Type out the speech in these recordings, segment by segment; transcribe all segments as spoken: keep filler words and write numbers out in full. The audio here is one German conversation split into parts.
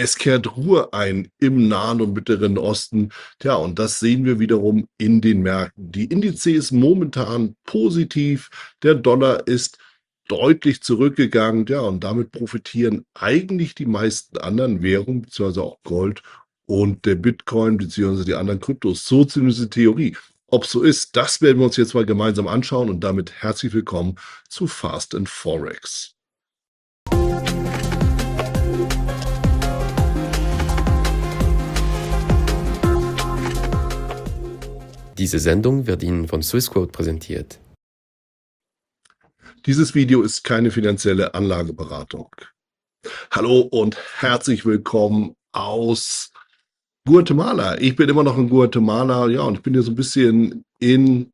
Es kehrt Ruhe ein im Nahen und Mittleren Osten. Tja, und das sehen wir wiederum in den Märkten. Die Indizes momentan positiv. Der Dollar ist deutlich zurückgegangen. Ja, und damit profitieren eigentlich die meisten anderen Währungen, beziehungsweise auch Gold und der Bitcoin, beziehungsweise die anderen Kryptos. So zumindest die Theorie. Ob so ist, das werden wir uns jetzt mal gemeinsam anschauen und damit herzlich willkommen zu Fast and Forex. Diese Sendung wird Ihnen von Swissquote präsentiert. Dieses Video ist keine finanzielle Anlageberatung. Hallo und herzlich willkommen aus Guatemala. Ich bin immer noch in Guatemala, ja, und ich bin hier so ein bisschen in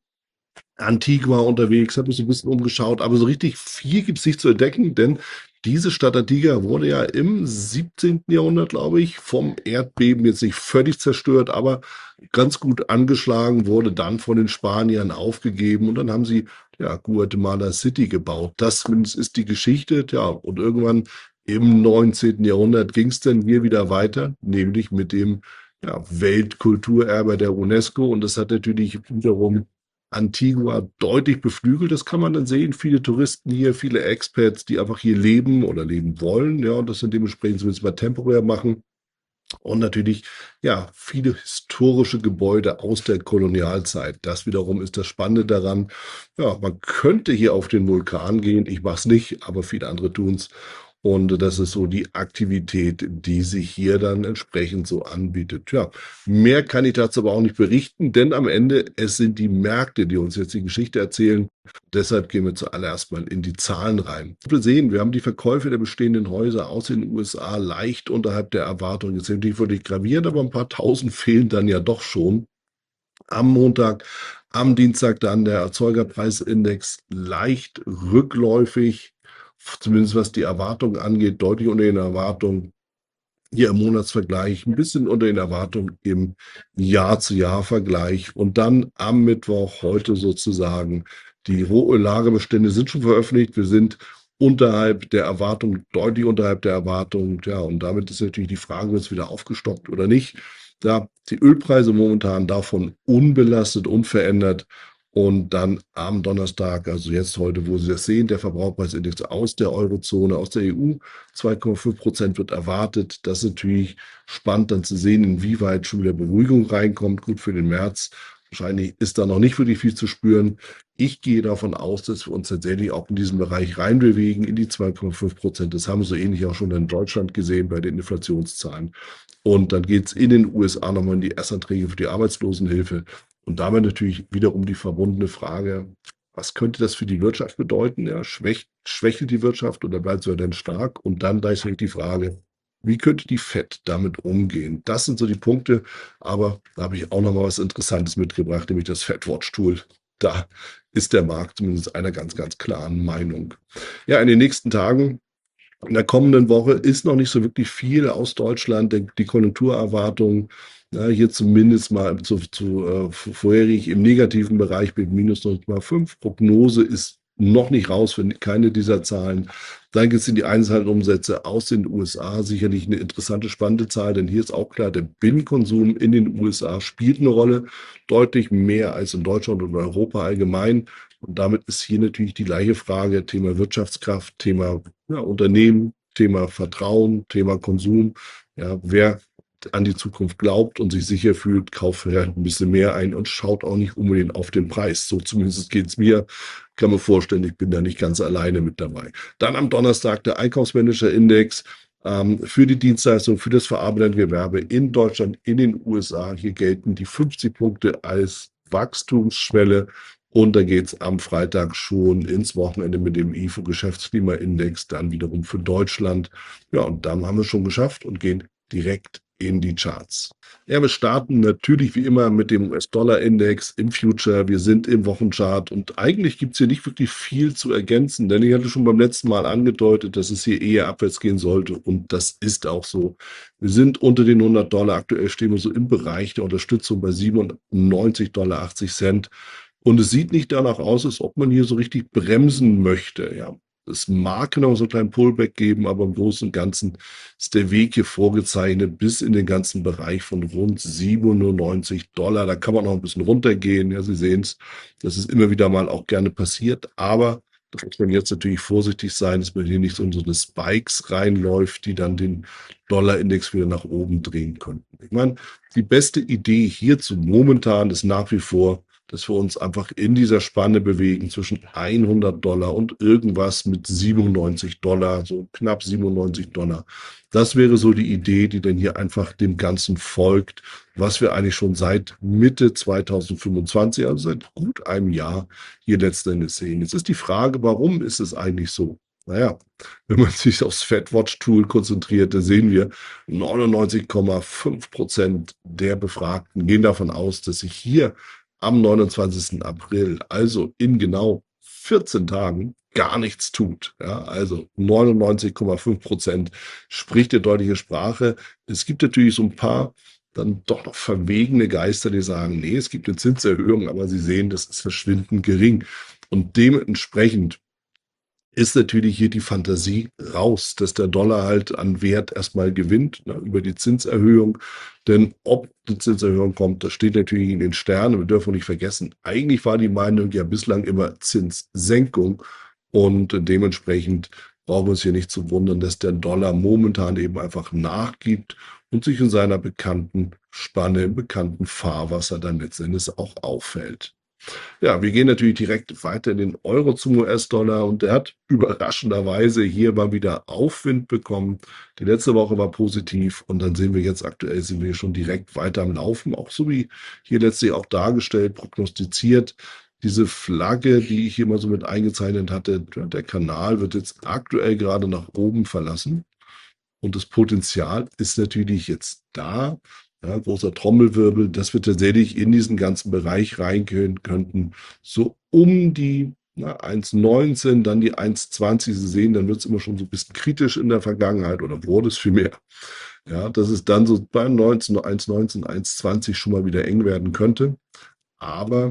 Antigua unterwegs, habe mich so ein bisschen umgeschaut, aber so richtig viel gibt es nicht zu entdecken, denn diese Stadt Antigua wurde ja im siebzehnten Jahrhundert, glaube ich, vom Erdbeben jetzt nicht völlig zerstört, aber ganz gut angeschlagen, wurde dann von den Spaniern aufgegeben und dann haben sie ja Guatemala City gebaut. Das zumindest ist die Geschichte, ja, und irgendwann im neunzehnten Jahrhundert ging es dann hier wieder weiter, nämlich mit dem ja, Weltkulturerbe der UNESCO und das hat natürlich wiederum Antigua deutlich beflügelt. Das kann man dann sehen. Viele Touristen hier, viele Expats, die einfach hier leben oder leben wollen, ja, und das dann dementsprechend zumindest mal temporär machen. Und natürlich, ja, viele historische Gebäude aus der Kolonialzeit. Das wiederum ist das Spannende daran. Ja, man könnte hier auf den Vulkan gehen. Ich mache es nicht, aber viele andere tun es. Und das ist so die Aktivität, die sich hier dann entsprechend so anbietet. Ja, mehr kann ich dazu aber auch nicht berichten, denn am Ende, es sind die Märkte, die uns jetzt die Geschichte erzählen. Deshalb gehen wir zuallererst mal in die Zahlen rein. Wir sehen, wir haben die Verkäufe der bestehenden Häuser aus den U S A leicht unterhalb der Erwartung. Jetzt sind die wirklich gravierend, aber ein paar tausend fehlen dann ja doch schon. Am Montag, am Dienstag dann der Erzeugerpreisindex leicht rückläufig, zumindest was die Erwartungen angeht, deutlich unter den Erwartungen. Hier im Monatsvergleich, ein bisschen unter den Erwartungen im Jahr-zu-Jahr-Vergleich. Und dann am Mittwoch, heute sozusagen, die Rohöllagerbestände sind schon veröffentlicht. Wir sind unterhalb der Erwartung, deutlich unterhalb der Erwartung. Ja, und damit ist natürlich die Frage, wird es wieder aufgestockt oder nicht. Da die Ölpreise momentan davon unbelastet, unverändert. Und dann am Donnerstag, also jetzt heute, wo Sie das sehen, der Verbraucherpreisindex aus der Eurozone, aus der E U, zwei Komma fünf Prozent wird erwartet. Das ist natürlich spannend dann zu sehen, inwieweit schon wieder Beruhigung reinkommt. Gut für den März. Wahrscheinlich ist da noch nicht wirklich viel zu spüren. Ich gehe davon aus, dass wir uns tatsächlich auch in diesem Bereich reinbewegen, in die zwei Komma fünf Prozent. Das haben wir so ähnlich auch schon in Deutschland gesehen bei den Inflationszahlen. Und dann geht es in den U S A nochmal in die Erstanträge für die Arbeitslosenhilfe. Und damit natürlich wiederum die verbundene Frage, was könnte das für die Wirtschaft bedeuten? Ja, schwächt, schwächelt die Wirtschaft oder bleibt sie denn stark? Und dann gleichzeitig die Frage, wie könnte die Fed damit umgehen? Das sind so die Punkte, aber da habe ich auch noch mal was Interessantes mitgebracht, nämlich das Fed-Watch-Tool. Da ist der Markt zumindest einer ganz, ganz klaren Meinung. Ja, in den nächsten Tagen, in der kommenden Woche ist noch nicht so wirklich viel aus Deutschland. Die die Konjunkturerwartungen, ja, hier zumindest mal zu, zu äh, vorherig im negativen Bereich mit minus neun Komma fünf. Prognose ist noch nicht raus für keine dieser Zahlen. Dann gibt es in die Einzelhandelsumsätze aus den U S A sicherlich eine interessante, spannende Zahl, denn hier ist auch klar, der Binnenkonsum in den U S A spielt eine Rolle, deutlich mehr als in Deutschland und Europa allgemein. Und damit ist hier natürlich die gleiche Frage, Thema Wirtschaftskraft, Thema ja, Unternehmen, Thema Vertrauen, Thema Konsum. Ja, wer an die Zukunft glaubt und sich sicher fühlt, kauft vielleicht ein bisschen mehr ein und schaut auch nicht unbedingt auf den Preis. So zumindest geht es mir. Kann mir vorstellen, ich bin da nicht ganz alleine mit dabei. Dann am Donnerstag der Einkaufsmanager-Index ähm, für die Dienstleistung, für das verarbeitende Gewerbe in Deutschland, in den U S A. Hier gelten die fünfzig Punkte als Wachstumsschwelle. Und da geht es am Freitag schon ins Wochenende mit dem I F O-Geschäftsklimaindex, dann wiederum für Deutschland. Ja, und dann haben wir es schon geschafft und gehen direkt in die Charts. Ja, wir starten natürlich wie immer mit dem U S-Dollar-Index im Future. Wir sind im Wochenchart und eigentlich gibt es hier nicht wirklich viel zu ergänzen, denn ich hatte schon beim letzten Mal angedeutet, dass es hier eher abwärts gehen sollte und das ist auch so. Wir sind unter den hundert Dollar. Aktuell stehen wir so im Bereich der Unterstützung bei siebenundneunzig Dollar achtzig Cent. Und es sieht nicht danach aus, als ob man hier so richtig bremsen möchte. Ja. es mag noch so einen kleinen Pullback geben, aber im Großen und Ganzen ist der Weg hier vorgezeichnet bis in den ganzen Bereich von rund siebenundneunzig Dollar. Da kann man noch ein bisschen runtergehen. Ja, Sie sehen es, das ist immer wieder mal auch gerne passiert, aber da muss man jetzt natürlich vorsichtig sein, dass man hier nicht so in so eine Spikes reinläuft, die dann den Dollarindex wieder nach oben drehen könnten. Ich meine, die beste Idee hierzu momentan ist nach wie vor, dass wir uns einfach in dieser Spanne bewegen zwischen hundert Dollar und irgendwas mit siebenundneunzig Dollar, so knapp siebenundneunzig Dollar. Das wäre so die Idee, die dann hier einfach dem Ganzen folgt, was wir eigentlich schon seit Mitte zweitausendfünfundzwanzig, also seit gut einem Jahr, hier letzten Endes sehen. Jetzt ist die Frage, warum ist es eigentlich so? Naja, wenn man sich aufs FedWatch-Tool konzentriert, da sehen wir, neunundneunzig Komma fünf Prozent der Befragten gehen davon aus, dass sich hier am neunundzwanzigsten April, also in genau vierzehn Tagen, gar nichts tut. Ja, also neunundneunzig Komma fünf Prozent spricht eine deutliche Sprache. Es gibt natürlich so ein paar dann doch noch verwegene Geister, die sagen, nee, es gibt eine Zinserhöhung, aber Sie sehen, das ist verschwindend gering. Und dementsprechend ist natürlich hier die Fantasie raus, dass der Dollar halt an Wert erstmal gewinnt, ne, über die Zinserhöhung. Denn ob die Zinserhöhung kommt, das steht natürlich in den Sternen. Wir dürfen nicht vergessen, eigentlich war die Meinung ja bislang immer Zinssenkung. Und dementsprechend brauchen wir uns hier nicht zu wundern, dass der Dollar momentan eben einfach nachgibt und sich in seiner bekannten Spanne, im bekannten Fahrwasser dann letztendlich auch auffällt. Ja, wir gehen natürlich direkt weiter in den Euro zum U S-Dollar und der hat überraschenderweise hier mal wieder Aufwind bekommen. Die letzte Woche war positiv und dann sehen wir jetzt aktuell sind wir schon direkt weiter am Laufen, auch so wie hier letztlich auch dargestellt, prognostiziert. Diese Flagge, die ich hier mal so mit eingezeichnet hatte, der Kanal wird jetzt aktuell gerade nach oben verlassen. Und das Potenzial ist natürlich jetzt da. Ja, großer Trommelwirbel, dass wir tatsächlich in diesen ganzen Bereich reingehen könnten. So um die na, eins Komma neunzehn, dann die eins Komma zwanzig. Sie sehen, dann wird es immer schon so ein bisschen kritisch in der Vergangenheit oder wurde es vielmehr. Ja, dass es dann so bei neunzehn, eins Komma neunzehn, eins Komma zwanzig schon mal wieder eng werden könnte. Aber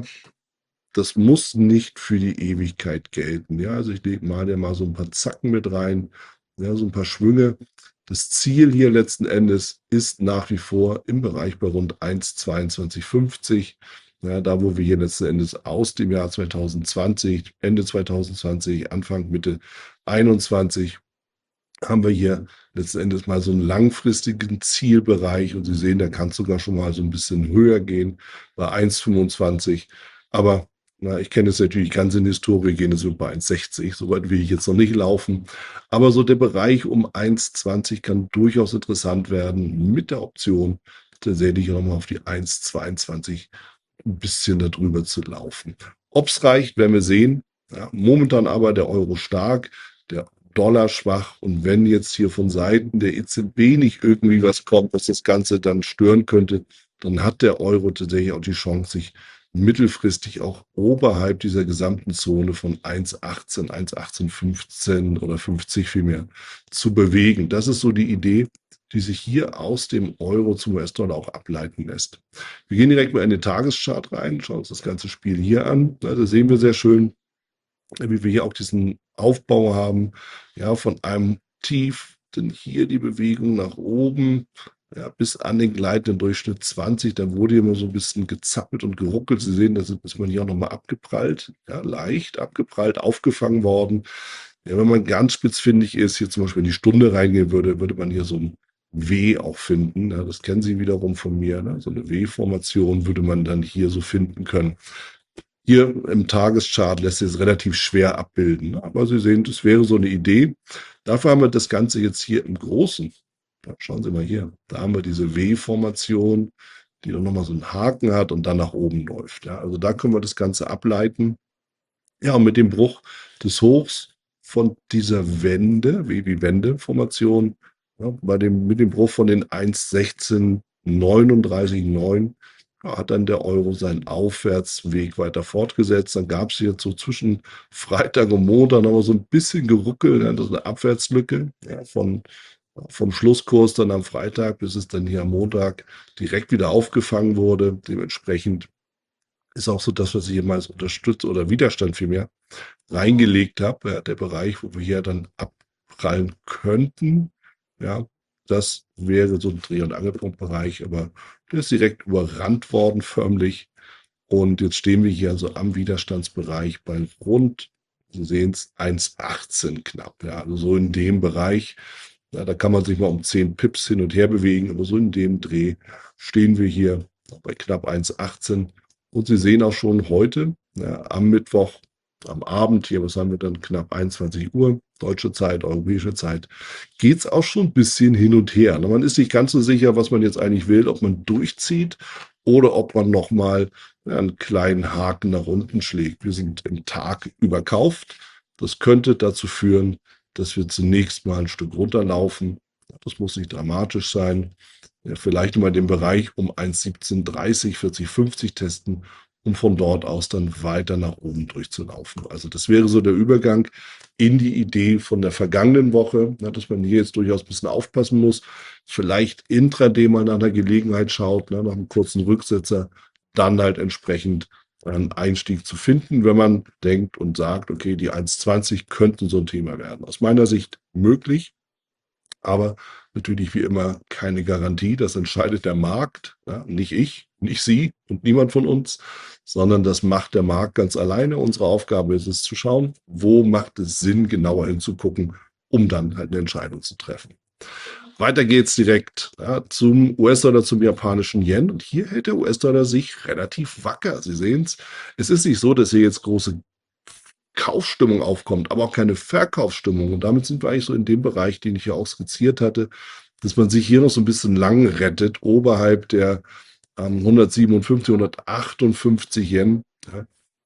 das muss nicht für die Ewigkeit gelten. Ja, also ich lege mal ja mal so ein paar Zacken mit rein, ja, so ein paar Schwünge. Das Ziel hier letzten Endes ist nach wie vor im Bereich bei rund eins Komma zweiundzwanzig fünfzig. Ja, da, wo wir hier letzten Endes aus dem Jahr zweitausendzwanzig, Ende zweitausendzwanzig, Anfang, Mitte einundzwanzig, haben wir hier letzten Endes mal so einen langfristigen Zielbereich. Und Sie sehen, da kann es sogar schon mal so ein bisschen höher gehen bei eins Komma fünfundzwanzig. Aber na, ich kenne es natürlich ganz in Historie, gehen es bei eins Komma sechzig. So weit will ich jetzt noch nicht laufen. Aber so der Bereich um eins Komma zwanzig kann durchaus interessant werden mit der Option, tatsächlich nochmal auf die eins Komma zweiundzwanzig ein bisschen darüber zu laufen. Ob es reicht, werden wir sehen. Ja, momentan aber der Euro stark, der Dollar schwach. Und wenn jetzt hier von Seiten der E Z B nicht irgendwie was kommt, was das Ganze dann stören könnte, dann hat der Euro tatsächlich auch die Chance, sich mittelfristig auch oberhalb dieser gesamten Zone von eins Komma achtzehn, eins Komma achtzehn fünfzehn oder fünfzig vielmehr zu bewegen. Das ist so die Idee, die sich hier aus dem Euro zum U S-Dollar auch ableiten lässt. Wir gehen direkt mal in den Tageschart rein, schauen uns das ganze Spiel hier an. Da sehen wir sehr schön, wie wir hier auch diesen Aufbau haben, ja, von einem Tief, denn hier die Bewegung nach oben, ja, bis an den gleitenden Durchschnitt zwanzig, da wurde hier immer so ein bisschen gezappelt und geruckelt. Sie sehen, da ist man hier auch nochmal abgeprallt, ja, leicht abgeprallt, aufgefangen worden. Ja, wenn man ganz spitzfindig ist, hier zum Beispiel in die Stunde reingehen würde, würde man hier so ein W auch finden. Ja, das kennen Sie wiederum von mir. Ne? So eine W-Formation würde man dann hier so finden können. Hier im Tageschart lässt sich es relativ schwer abbilden. Aber Sie sehen, das wäre so eine Idee. Dafür haben wir das Ganze jetzt hier im Großen. Ja, schauen Sie mal hier. Da haben wir diese W-Formation, die dann nochmal so einen Haken hat und dann nach oben läuft. Ja, also da können wir das Ganze ableiten. Ja, und mit dem Bruch des Hochs von dieser Wende, wie die Wendeformation, ja, bei dem, mit dem Bruch von den eins Komma sechzehn neununddreißig Komma neun, ja, hat dann der Euro seinen Aufwärtsweg weiter fortgesetzt. Dann gab es jetzt so zwischen Freitag und Montag noch mal so ein bisschen geruckelt, ja, das ist eine Abwärtslücke, ja, von, vom Schlusskurs dann am Freitag, bis es dann hier am Montag direkt wieder aufgefangen wurde. Dementsprechend ist auch so das, was ich hier mal als Unterstütz oder Widerstand vielmehr reingelegt habe. Ja, der Bereich, wo wir hier dann abprallen könnten. Ja, das wäre so ein Dreh- und Angelpunktbereich, aber der ist direkt überrannt worden förmlich. Und jetzt stehen wir hier also am Widerstandsbereich bei rund, Sie sehen es, eins achtzehn knapp. Ja, also so in dem Bereich. Ja, da kann man sich mal um zehn Pips hin und her bewegen, aber so in dem Dreh stehen wir hier bei knapp eins achtzehn. Und Sie sehen auch schon heute, ja, am Mittwoch, am Abend, hier, was haben wir dann, knapp einundzwanzig Uhr, deutsche Zeit, europäische Zeit, geht es auch schon ein bisschen hin und her. Man ist nicht ganz so sicher, was man jetzt eigentlich will, ob man durchzieht oder ob man nochmal einen kleinen Haken nach unten schlägt. Wir sind im Tag überkauft. Das könnte dazu führen, dass wir zunächst mal ein Stück runterlaufen. Das muss nicht dramatisch sein. Ja, vielleicht mal den Bereich um eins siebzehn dreißig, vierzig, fünfzig testen, um von dort aus dann weiter nach oben durchzulaufen. Also das wäre so der Übergang in die Idee von der vergangenen Woche, dass man hier jetzt durchaus ein bisschen aufpassen muss, vielleicht intraday mal nach einer Gelegenheit schaut, nach einem kurzen Rücksetzer, dann halt entsprechend einen Einstieg zu finden, wenn man denkt und sagt, okay, die eins zwanzig könnten so ein Thema werden. Aus meiner Sicht möglich, aber natürlich wie immer keine Garantie. Das entscheidet der Markt, ja, nicht ich, nicht Sie und niemand von uns, sondern das macht der Markt ganz alleine. Unsere Aufgabe ist es zu schauen, wo macht es Sinn, genauer hinzugucken, um dann halt eine Entscheidung zu treffen. Weiter geht's direkt ja, zum U S-Dollar, zum japanischen Yen. Und hier hält der U S-Dollar sich relativ wacker. Sie sehen es. Es ist nicht so, dass hier jetzt große Kaufstimmung aufkommt, aber auch keine Verkaufsstimmung. Und damit sind wir eigentlich so in dem Bereich, den ich ja auch skizziert hatte, dass man sich hier noch so ein bisschen lang rettet, oberhalb der ähm, hundertsiebenundfünfzig, hundertachtundfünfzig Yen, ja,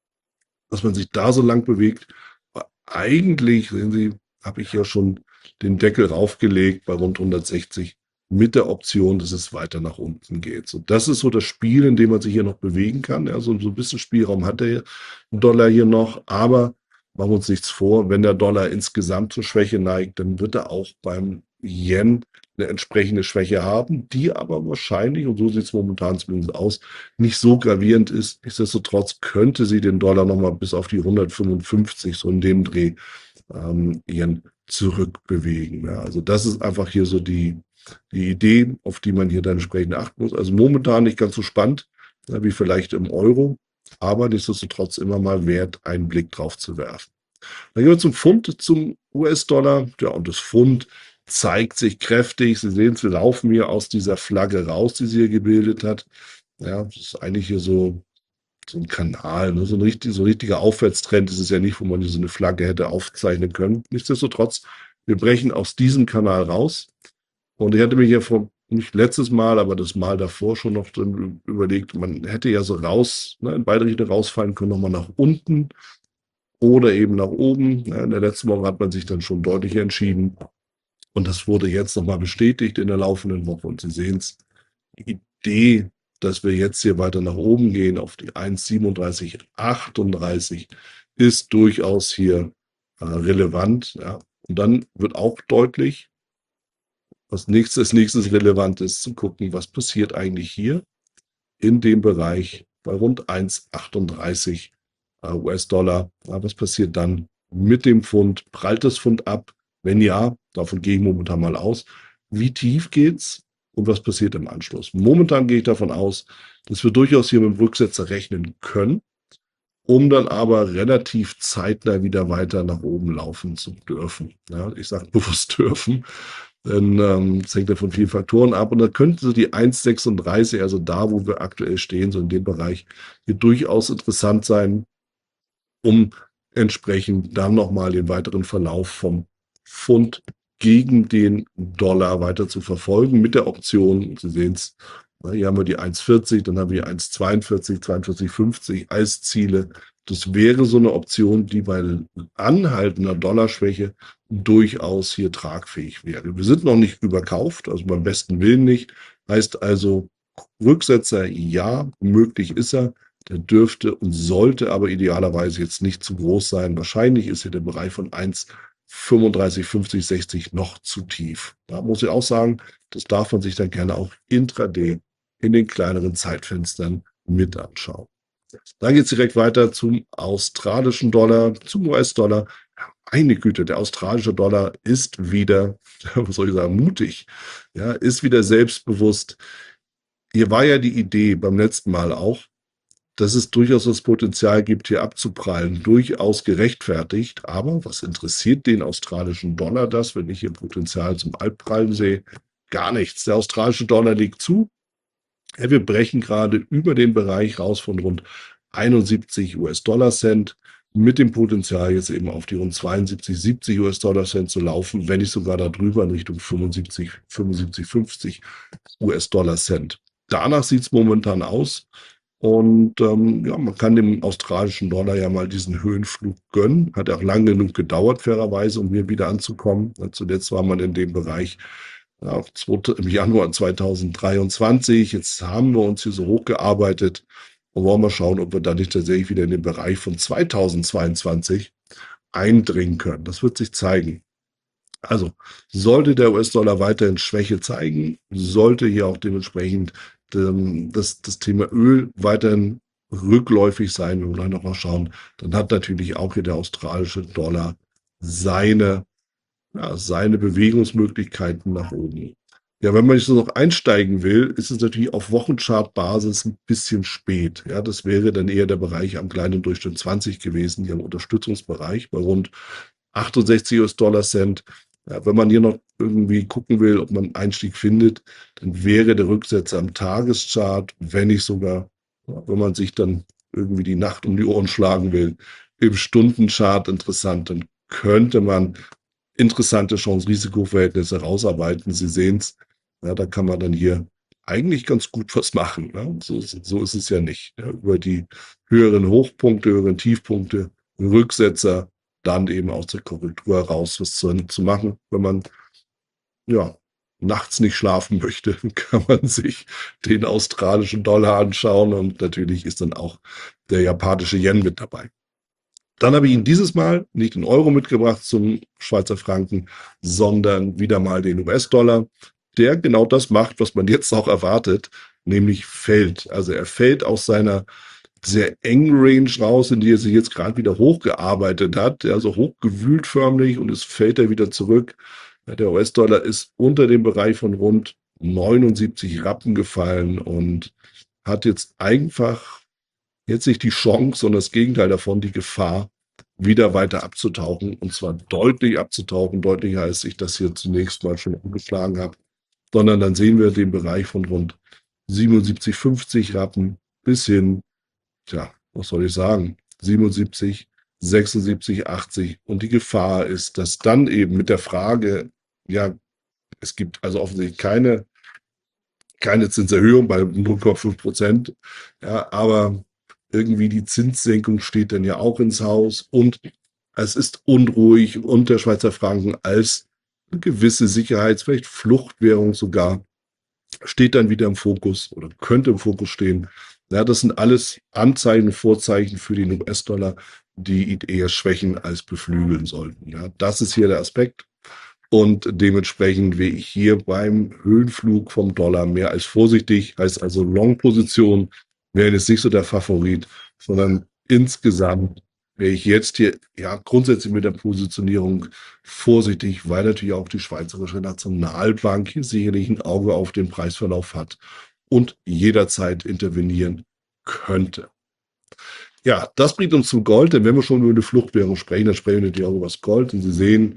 dass man sich da so lang bewegt. Aber eigentlich, sehen Sie, habe ich ja schon den Deckel raufgelegt bei rund hundertsechzig mit der Option, dass es weiter nach unten geht. So, das ist so das Spiel, in dem man sich hier noch bewegen kann. Ja, so, so ein bisschen Spielraum hat der Dollar hier noch, aber machen wir uns nichts vor, wenn der Dollar insgesamt zur Schwäche neigt, dann wird er auch beim Yen eine entsprechende Schwäche haben, die aber wahrscheinlich, und so sieht es momentan zumindest aus, nicht so gravierend ist. Nichtsdestotrotz könnte sie den Dollar nochmal bis auf die hundertfünfundfünfzig, so in dem Dreh, ähm, Yen zurückbewegen. Ja, also das ist einfach hier so die, die Idee, auf die man hier dann entsprechend achten muss. Also momentan nicht ganz so spannend, ja, wie vielleicht im Euro, aber nichtsdestotrotz immer mal wert, einen Blick drauf zu werfen. Dann gehen wir zum Pfund, zum U S-Dollar. Ja, und das Pfund zeigt sich kräftig. Sie sehen es, wir laufen hier aus dieser Flagge raus, die sie hier gebildet hat. Ja, das ist eigentlich hier so, so ein Kanal, ne? So ein richtig, so ein richtiger Aufwärtstrend ist es ja nicht, wo man hier so eine Flagge hätte aufzeichnen können. Nichtsdestotrotz, wir brechen aus diesem Kanal raus. Und ich hatte mir hier vor, nicht letztes Mal, aber das Mal davor schon noch drin überlegt, man hätte ja so raus, ne, in beide Richtungen rausfallen können, nochmal nach unten oder eben nach oben. Ja, in der letzten Woche hat man sich dann schon deutlich entschieden. Und das wurde jetzt nochmal bestätigt in der laufenden Woche. Und Sie sehen es, die Idee, dass wir jetzt hier weiter nach oben gehen auf die eins siebenunddreißig achtunddreißig, ist durchaus hier äh, relevant. Ja. Und dann wird auch deutlich, was nächstes, als nächstes relevant ist, zu gucken, was passiert eigentlich hier in dem Bereich bei rund eins achtunddreißig äh, U S-Dollar. Ja, was passiert dann mit dem Pfund? Prallt das Pfund ab? Wenn ja, davon gehe ich momentan mal aus. Wie tief geht's und was passiert im Anschluss? Momentan gehe ich davon aus, dass wir durchaus hier mit dem Rücksetzer rechnen können, um dann aber relativ zeitnah wieder weiter nach oben laufen zu dürfen. Ja, ich sage bewusst dürfen, denn ähm, das hängt ja von vielen Faktoren ab. Und da könnte so die eins sechsunddreißig, also da, wo wir aktuell stehen, so in dem Bereich, hier durchaus interessant sein, um entsprechend dann nochmal den weiteren Verlauf vom Pfund gegen den Dollar weiter zu verfolgen mit der Option, Sie sehen es, hier haben wir die eins vierzig, dann haben wir eins zweiundvierzig, zweiundvierzig fünfzig als Ziele. Das wäre so eine Option, die bei anhaltender Dollarschwäche durchaus hier tragfähig wäre. Wir sind noch nicht überkauft, also beim besten Willen nicht. Heißt also, Rücksetzer, ja, möglich ist er. Der dürfte und sollte aber idealerweise jetzt nicht zu groß sein. Wahrscheinlich ist hier der Bereich von eins fünfunddreißig, fünfzig, sechzig noch zu tief. Da muss ich auch sagen, das darf man sich dann gerne auch intraday in den kleineren Zeitfenstern mit anschauen. Dann geht es direkt weiter zum australischen Dollar, zum U S-Dollar. Meine Güte, der australische Dollar ist wieder, was soll ich sagen, mutig, ja, ist wieder selbstbewusst. Hier war ja die Idee beim letzten Mal auch, dass es durchaus das Potenzial gibt, hier abzuprallen, durchaus gerechtfertigt. Aber was interessiert den australischen Dollar das, wenn ich hier Potenzial zum Abprallen sehe? Gar nichts. Der australische Dollar liegt zu. Ja, wir brechen gerade über den Bereich raus von rund einundsiebzig US-Dollar-Cent mit dem Potenzial jetzt eben auf die rund zweiundsiebzig, siebzig US-Dollar-Cent zu laufen, wenn nicht sogar darüber in Richtung fünfundsiebzig, fünfundsiebzig, fünfzig US-Dollar-Cent. Danach sieht es momentan aus. Und ähm, ja, man kann dem australischen Dollar ja mal diesen Höhenflug gönnen. Hat auch lange genug gedauert, fairerweise, um hier wieder anzukommen. Ja, zuletzt war man in dem Bereich ja, im Januar zweitausenddreiundzwanzig. Jetzt haben wir uns hier so hochgearbeitet und wollen mal schauen, ob wir da nicht tatsächlich wieder in den Bereich von zweitausendzweiundzwanzig eindringen können. Das wird sich zeigen. Also sollte der U S-Dollar weiterhin Schwäche zeigen, sollte hier auch dementsprechend ähm, das, das Thema Öl weiterhin rückläufig sein, wenn wir gleich nochmal schauen, dann hat natürlich auch hier der australische Dollar seine, ja, seine Bewegungsmöglichkeiten nach oben. Ja, wenn man jetzt noch einsteigen will, ist es natürlich auf Wochenchart-Basis ein bisschen spät. Ja, das wäre dann eher der Bereich am kleinen Durchschnitt zwanzig gewesen, hier im Unterstützungsbereich bei rund achtundsechzig US-Dollar-Cent. Ja, wenn man hier noch irgendwie gucken will, ob man einen Einstieg findet, dann wäre der Rücksetzer am Tageschart, wenn nicht sogar, ja, wenn man sich dann irgendwie die Nacht um die Ohren schlagen will, im Stundenchart interessant. Dann könnte man interessante Chance-Risiko-Verhältnisse rausarbeiten. Sie sehen es, ja, da kann man dann hier eigentlich ganz gut was machen. Ja. So, so ist es ja nicht. Ja. Über die höheren Hochpunkte, höheren Tiefpunkte, Rücksetzer, dann eben aus der Korrektur heraus was zu, zu machen. Wenn man ja nachts nicht schlafen möchte, kann man sich den australischen Dollar anschauen und natürlich ist dann auch der japanische Yen mit dabei. Dann habe ich Ihnen dieses Mal nicht den Euro mitgebracht zum Schweizer Franken, sondern wieder mal den U S-Dollar, der genau das macht, was man jetzt auch erwartet, nämlich fällt. Also er fällt aus seiner sehr engen Range raus, in die er sich jetzt gerade wieder hochgearbeitet hat, also hochgewühlt förmlich und es fällt er wieder zurück. Der U S-Dollar ist unter dem Bereich von rund neunundsiebzig Rappen gefallen und hat jetzt einfach jetzt nicht die Chance, sondern das Gegenteil davon, die Gefahr, wieder weiter abzutauchen und zwar deutlich abzutauchen, deutlicher als ich das hier zunächst mal schon angeschlagen habe, sondern dann sehen wir den Bereich von rund siebenundsiebzig, fünfzig Rappen bis hin, tja, was soll ich sagen, siebenundsiebzig, sechsundsiebzig, achtzig und die Gefahr ist, dass dann eben mit der Frage, ja, es gibt also offensichtlich keine, keine Zinserhöhung bei null Komma fünf Prozent, ja, aber irgendwie die Zinssenkung steht dann ja auch ins Haus und es ist unruhig und der Schweizer Franken als eine gewisse Sicherheits-, vielleicht Fluchtwährung sogar, steht dann wieder im Fokus oder könnte im Fokus stehen. Ja, das sind alles Anzeichen, Vorzeichen für den U S-Dollar, die ihn eher schwächen als beflügeln sollten. Ja, das ist hier der Aspekt. Und dementsprechend wäre ich hier beim Höhenflug vom Dollar mehr als vorsichtig, heißt also Long-Position wäre jetzt nicht so der Favorit, sondern insgesamt wäre ich jetzt hier ja grundsätzlich mit der Positionierung vorsichtig, weil natürlich auch die Schweizerische Nationalbank hier sicherlich ein Auge auf den Preisverlauf hat und jederzeit intervenieren könnte. Ja, das bringt uns zum Gold, denn wenn wir schon über eine Fluchtwährung sprechen, dann sprechen wir natürlich auch über das Gold und Sie sehen,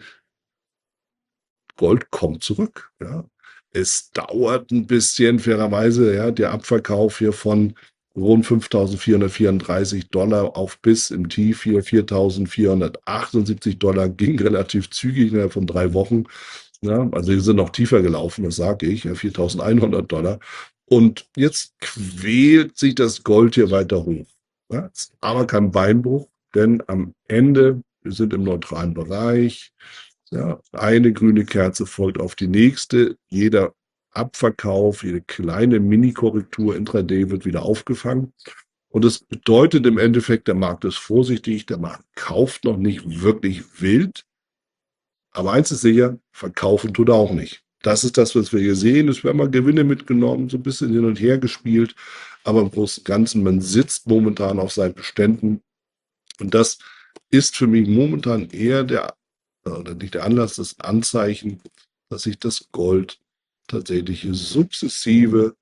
Gold kommt zurück. Ja. Es dauert ein bisschen, fairerweise, ja, der Abverkauf hier von rund fünftausendvierhundertvierunddreißig Dollar auf bis im Tief hier viertausendvierhundertachtundsiebzig Dollar ging relativ zügig innerhalb von drei Wochen. Ja, also die sind noch tiefer gelaufen, das sage ich, ja, viertausendeinhundert Dollar. Und jetzt quält sich das Gold hier weiter hoch. Ja, aber kein Beinbruch, denn am Ende, wir sind im neutralen Bereich. Ja, eine grüne Kerze folgt auf die nächste. Jeder Abverkauf, jede kleine Mini-Korrektur intraday wird wieder aufgefangen. Und das bedeutet im Endeffekt, der Markt ist vorsichtig, der Markt kauft noch nicht wirklich wild. Aber eins ist sicher, verkaufen tut er auch nicht. das ist das, was wir hier sehen. Es werden mal Gewinne mitgenommen, so ein bisschen hin und her gespielt, aber im Großen und Ganzen, man sitzt momentan auf seinen Beständen und das ist für mich momentan eher der, oder nicht der Anlass, das Anzeichen, dass sich das Gold tatsächlich sukzessive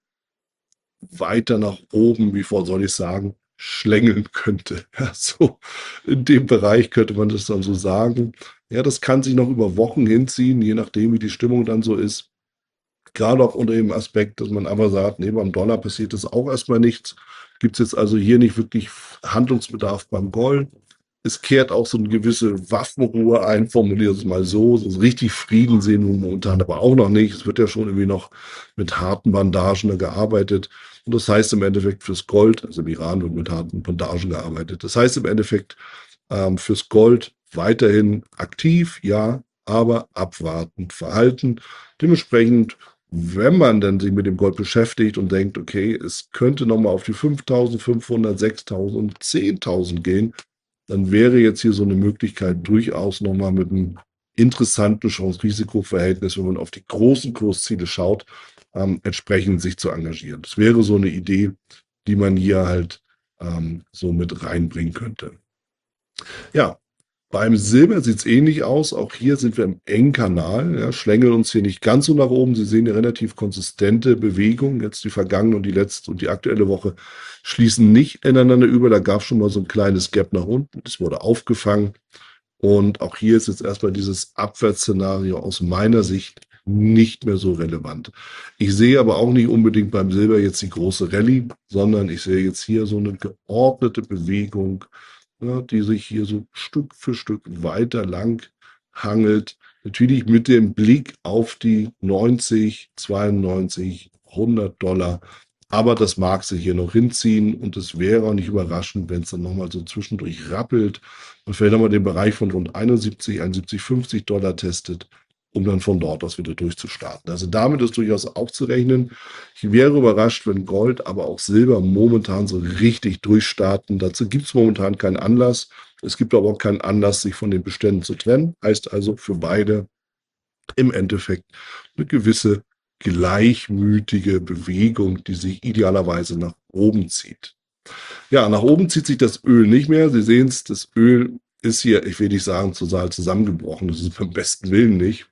weiter nach oben, wie vor soll ich sagen, schlängeln könnte. Ja, so in dem Bereich könnte man das dann so sagen. Ja, das kann sich noch über Wochen hinziehen, je nachdem, wie die Stimmung dann so ist. Gerade auch unter dem Aspekt, dass man aber sagt, nee, beim Dollar passiert das auch erstmal nichts. Gibt es jetzt also hier nicht wirklich Handlungsbedarf beim Gold. Es kehrt auch so eine gewisse Waffenruhe ein, formuliere es mal so. So richtig Frieden sehen wir momentan aber auch noch nicht. Es wird ja schon irgendwie noch mit harten Bandagen da gearbeitet. Und das heißt im Endeffekt fürs Gold, also im Iran wird mit harten Bandagen gearbeitet. Das heißt im Endeffekt ähm, fürs Gold weiterhin aktiv, ja, aber abwartend verhalten. Dementsprechend, wenn man dann sich mit dem Gold beschäftigt und denkt, okay, es könnte nochmal auf die fünftausendfünfhundert, sechstausend und zehntausend gehen, dann wäre jetzt hier so eine Möglichkeit durchaus nochmal mit einem interessanten Chance-Risiko-Verhältnis, wenn man auf die großen Kursziele schaut, ähm, entsprechend sich zu engagieren. Das wäre so eine Idee, die man hier halt ähm, so mit reinbringen könnte. Ja, beim Silber sieht es ähnlich aus. Auch hier sind wir im engen Kanal, ja, schlängeln uns hier nicht ganz so nach oben. Sie sehen eine relativ konsistente Bewegung. Jetzt die vergangene und die letzte und die aktuelle Woche schließen nicht ineinander über. Da gab es schon mal so ein kleines Gap nach unten. Das wurde aufgefangen. Und auch hier ist jetzt erstmal dieses Abwärtsszenario aus meiner Sicht nicht mehr so relevant. Ich sehe aber auch nicht unbedingt beim Silber jetzt die große Rallye, sondern ich sehe jetzt hier so eine geordnete Bewegung, ja, die sich hier so Stück für Stück weiter lang hangelt. Natürlich mit dem Blick auf die neunzig, zweiundneunzig, hundert Dollar. Aber das mag sich hier noch hinziehen und es wäre auch nicht überraschend, wenn es dann nochmal so zwischendurch rappelt und vielleicht nochmal den Bereich von rund einundsiebzig, einundsiebzig, fünfzig Dollar testet, um dann von dort aus wieder durchzustarten. Also damit ist durchaus auch zu rechnen. Ich wäre überrascht, wenn Gold, aber auch Silber momentan so richtig durchstarten. Dazu gibt es momentan keinen Anlass. Es gibt aber auch keinen Anlass, sich von den Beständen zu trennen. Heißt also für beide im Endeffekt eine gewisse gleichmütige Bewegung, die sich idealerweise nach oben zieht. Ja, nach oben zieht sich das Öl nicht mehr. Sie sehen es, das Öl ist hier, ich will nicht sagen, total zusammengebrochen. Das ist beim besten Willen nicht.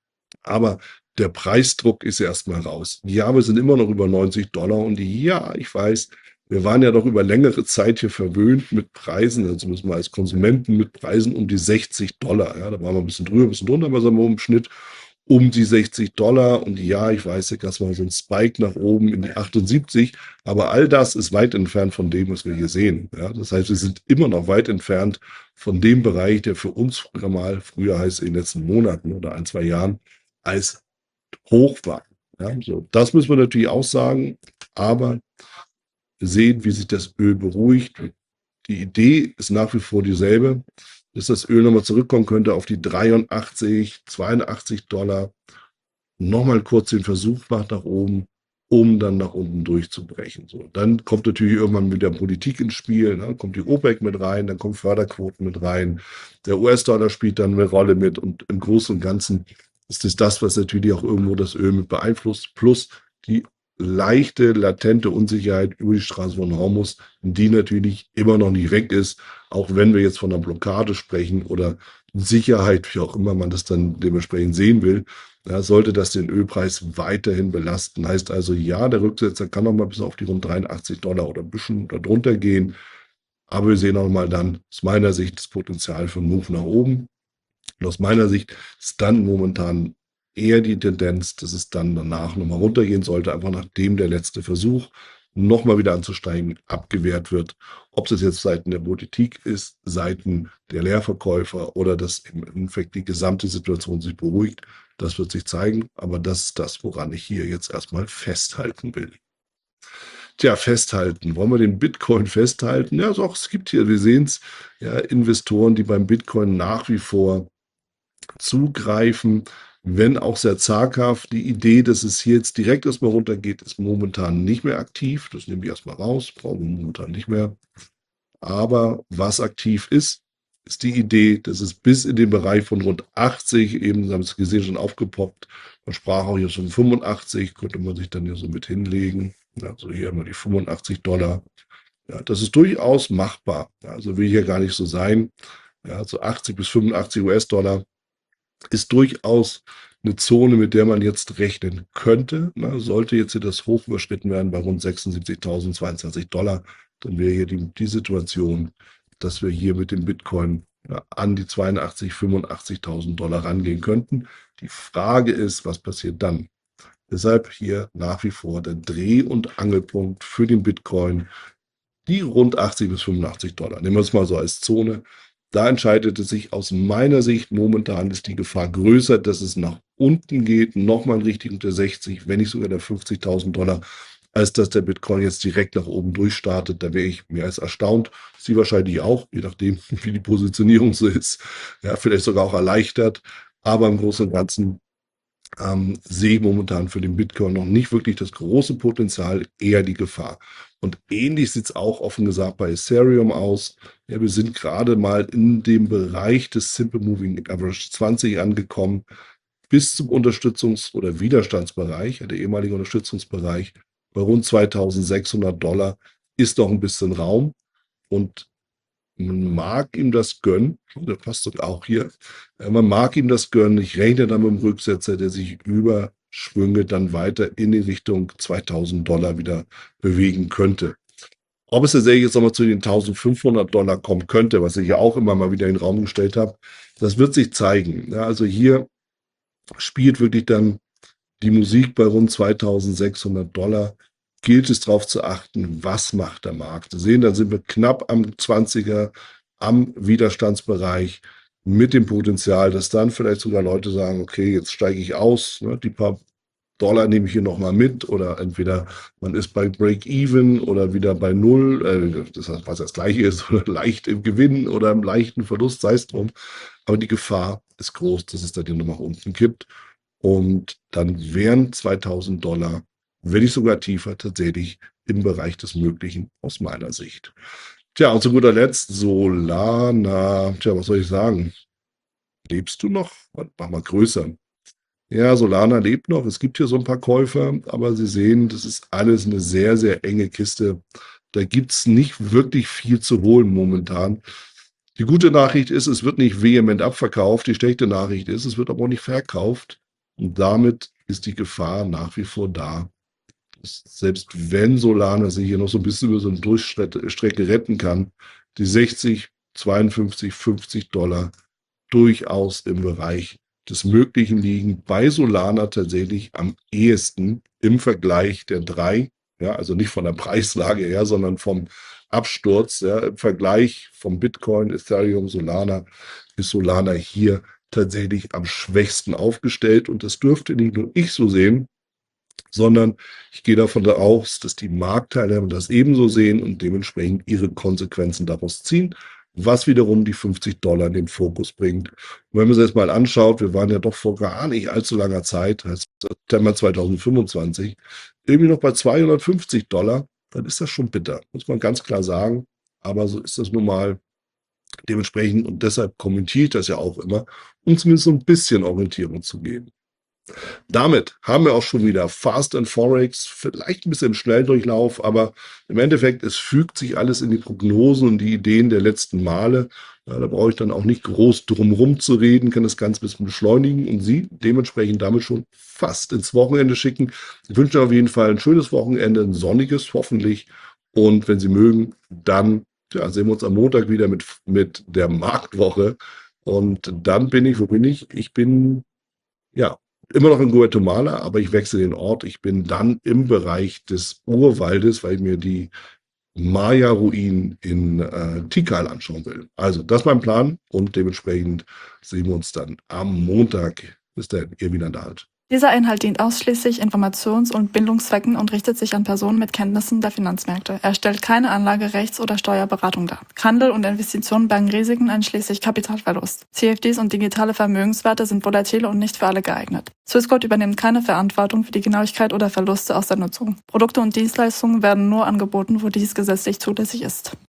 Aber der Preisdruck ist erstmal raus. Ja, wir sind immer noch über neunzig Dollar und ja, ich weiß, wir waren ja doch über längere Zeit hier verwöhnt mit Preisen, also müssen wir als Konsumenten mit Preisen um die sechzig Dollar. Ja, da waren wir ein bisschen drüber, ein bisschen drunter, aber sagen wir im Schnitt um die sechzig Dollar. Und ja, ich weiß, hier gab es mal so ein Spike nach oben in die achtundsiebzig, aber all das ist weit entfernt von dem, was wir hier sehen. Ja, das heißt, wir sind immer noch weit entfernt von dem Bereich, der für uns früher mal, früher heißt in den letzten Monaten oder ein, zwei Jahren, als hoch war. Ja, so, das müssen wir natürlich auch sagen, aber sehen, wie sich das Öl beruhigt. Die Idee ist nach wie vor dieselbe, dass das Öl nochmal zurückkommen könnte auf die dreiundachtzig, zweiundachtzig Dollar, nochmal kurz den Versuch macht nach oben, um dann nach unten durchzubrechen. So, dann kommt natürlich irgendwann wieder Politik ins Spiel, ne? Kommt die OPEC mit rein, dann kommen Förderquoten mit rein, der U S-Dollar spielt dann eine Rolle mit und im Großen und Ganzen ist es das, was natürlich auch irgendwo das Öl mit beeinflusst, plus die leichte, latente Unsicherheit über die Straße von Hormuz, die natürlich immer noch nicht weg ist, auch wenn wir jetzt von einer Blockade sprechen oder Sicherheit, wie auch immer man das dann dementsprechend sehen will. Ja, sollte das den Ölpreis weiterhin belasten. Heißt also, ja, der Rücksetzer kann noch mal bis auf die rund dreiundachtzig Dollar oder ein bisschen darunter gehen. Aber wir sehen auch mal dann aus meiner Sicht das Potenzial für einen Move nach oben. Und aus meiner Sicht ist dann momentan eher die Tendenz, dass es dann danach nochmal runtergehen sollte, einfach nachdem der letzte Versuch nochmal wieder anzusteigen abgewehrt wird. Ob es jetzt Seiten der Politik ist, Seiten der Leerverkäufer oder dass im Endeffekt die gesamte Situation sich beruhigt, das wird sich zeigen. Aber das ist das, woran ich hier jetzt erstmal festhalten will. Tja, festhalten. Wollen wir den Bitcoin festhalten? Ja, doch, es gibt hier, wir sehen es, ja, Investoren, die beim Bitcoin nach wie vor zugreifen, wenn auch sehr zaghaft. Die Idee, dass es hier jetzt direkt erstmal runtergeht, ist momentan nicht mehr aktiv. Das nehme ich erstmal raus, brauchen wir momentan nicht mehr. Aber was aktiv ist, ist die Idee, dass es bis in den Bereich von rund achtzig, eben Sie haben es gesehen, schon aufgepoppt. Man sprach auch hier schon fünfundachtzig, könnte man sich dann hier so mit hinlegen. Also hier haben wir die fünfundachtzig Dollar. Ja, das ist durchaus machbar. Also will hier gar nicht so sein. Ja, so achtzig bis fünfundachtzig US-Dollar ist durchaus eine Zone, mit der man jetzt rechnen könnte. Na, sollte jetzt hier das Hoch überschritten werden bei rund sechsundsiebzigtausendzweiundzwanzig Dollar, dann wäre hier die, die Situation, dass wir hier mit dem Bitcoin ja, an die zweiundachtzig, fünfundachtzigtausend Dollar rangehen könnten. Die Frage ist, was passiert dann? Deshalb hier nach wie vor der Dreh- und Angelpunkt für den Bitcoin, die rund achtzig bis fünfundachtzig Dollar. Nehmen wir es mal so als Zone. Da entscheidet es sich aus meiner Sicht, momentan ist die Gefahr größer, dass es nach unten geht, nochmal in Richtung der sechzig, wenn nicht sogar der fünfzigtausend Dollar, als dass der Bitcoin jetzt direkt nach oben durchstartet. Da wäre ich mehr als erstaunt. Sie wahrscheinlich auch, je nachdem, wie die Positionierung so ist. Ja, vielleicht sogar auch erleichtert. Aber im Großen und Ganzen ähm, sehe ich momentan für den Bitcoin noch nicht wirklich das große Potenzial, eher die Gefahr. Und ähnlich sieht es auch offen gesagt bei Ethereum aus. Ja, wir sind gerade mal in dem Bereich des Simple Moving Average zwanzig angekommen, bis zum Unterstützungs- oder Widerstandsbereich, ja, der ehemalige Unterstützungsbereich, bei rund zweitausendsechshundert Dollar ist noch ein bisschen Raum. Und man mag ihm das gönnen, der passt sogar auch hier, äh, man mag ihm das gönnen, ich rechne dann mit dem Rücksetzer, der sich über Schwünge dann weiter in die Richtung zweitausend Dollar wieder bewegen könnte. Ob es tatsächlich jetzt nochmal zu den eintausendfünfhundert Dollar kommen könnte, was ich ja auch immer mal wieder in den Raum gestellt habe, das wird sich zeigen. Ja, also hier spielt wirklich dann die Musik bei rund zweitausendsechshundert Dollar. Gilt es darauf zu achten, was macht der Markt. Sie sehen, da sind wir knapp am zwanziger, am Widerstandsbereich mit dem Potenzial, dass dann vielleicht sogar Leute sagen, okay, jetzt steige ich aus, ne, die paar Dollar nehme ich hier nochmal mit oder entweder man ist bei Break-Even oder wieder bei Null, äh, das heißt, was das gleiche ist, oder leicht im Gewinn oder im leichten Verlust, sei es drum. Aber die Gefahr ist groß, dass es dann hier nochmal unten kippt. Und dann wären zweitausend Dollar, wenn nicht sogar tiefer, tatsächlich im Bereich des Möglichen aus meiner Sicht. Tja, und zu guter Letzt Solana. Tja, was soll ich sagen? Lebst du noch? Mach mal größer. Ja, Solana lebt noch. Es gibt hier so ein paar Käufer, aber Sie sehen, das ist alles eine sehr, sehr enge Kiste. Da gibt es nicht wirklich viel zu holen momentan. Die gute Nachricht ist, es wird nicht vehement abverkauft. Die schlechte Nachricht ist, es wird aber auch nicht verkauft. Und damit ist die Gefahr nach wie vor da. Dass selbst wenn Solana sich hier noch so ein bisschen über so eine Durchstrecke retten kann, die sechzig, zweiundfünfzig, fünfzig Dollar durchaus im Bereich des Möglichen liegen. Bei Solana tatsächlich am ehesten im Vergleich der drei, ja, also nicht von der Preislage her, sondern vom Absturz, ja, im Vergleich vom Bitcoin, Ethereum, Solana, ist Solana hier tatsächlich am schwächsten aufgestellt. Und das dürfte nicht nur ich so sehen, sondern ich gehe davon aus, dass die Marktteilnehmer das ebenso sehen und dementsprechend ihre Konsequenzen daraus ziehen, was wiederum die fünfzig Dollar in den Fokus bringt. Und wenn man sich das mal anschaut, wir waren ja doch vor gar nicht allzu langer Zeit, heißt September zweitausendfünfundzwanzig, irgendwie noch bei zweihundertfünfzig Dollar, dann ist das schon bitter, muss man ganz klar sagen. Aber so ist das nun mal dementsprechend und deshalb kommentiere ich das ja auch immer, um zumindest so ein bisschen Orientierung zu geben. Damit haben wir auch schon wieder Fast and Forex, vielleicht ein bisschen im Schnelldurchlauf, aber im Endeffekt, es fügt sich alles in die Prognosen und die Ideen der letzten Male. Ja, da brauche ich dann auch nicht groß drumherum zu reden, kann das Ganze ein bisschen beschleunigen und Sie dementsprechend damit schon fast ins Wochenende schicken. Ich wünsche auf jeden Fall ein schönes Wochenende, ein sonniges hoffentlich. Und wenn Sie mögen, dann ja, sehen wir uns am Montag wieder mit, mit der Marktwoche. Und dann bin ich, wo bin ich? Ich bin, ja, immer noch in Guatemala, aber ich wechsle den Ort. Ich bin dann im Bereich des Urwaldes, weil ich mir die Maya-Ruinen in äh, Tikal anschauen will. Also, das ist mein Plan und dementsprechend sehen wir uns dann am Montag. Bis dann, ihr wieder da halt. Dieser Inhalt dient ausschließlich Informations- und Bildungszwecken und richtet sich an Personen mit Kenntnissen der Finanzmärkte. Er stellt keine Anlage-, Rechts- oder Steuerberatung dar. Handel und Investitionen bergen Risiken einschließlich Kapitalverlust. C F Ds und digitale Vermögenswerte sind volatil und nicht für alle geeignet. Swissquote übernimmt keine Verantwortung für die Genauigkeit oder Verluste aus der Nutzung. Produkte und Dienstleistungen werden nur angeboten, wo dies gesetzlich zulässig ist.